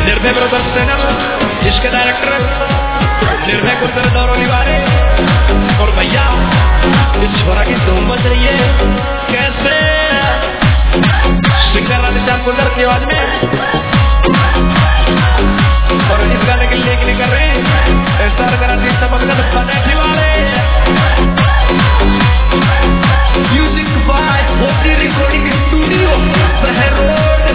निर्भय brothers channel, जिसके director Nirbhay गुरदर दौरोली वाले और भैया इस छोरा की धूम मच रही है कैसे सिंगर राधे श्याम गुर्जर की आवाज में, और इस गाने के लिए कर रहे हैं स्टार कराची चमकदम पनेठी वाले म्यूजिक बाय होती रिकॉर्डिंग स्टूडियो शहर रोड।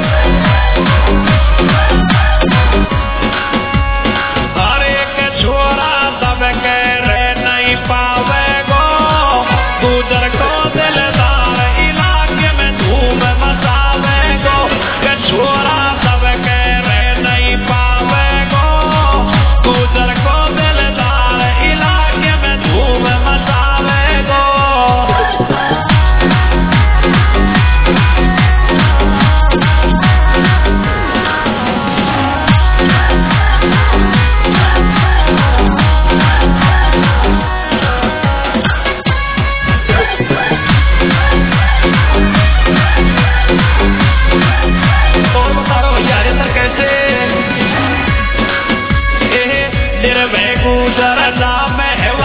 हर एक छोरा सब कह रहे नहीं पावे गो गुजर को दिलदार इलाके में धूम मचावे गो, के छोरा सब कह रहे नहीं पावे गो गुजर को दिलदार इलाके में धूम मचावे गो।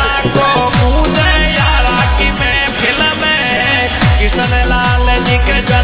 लाल जी के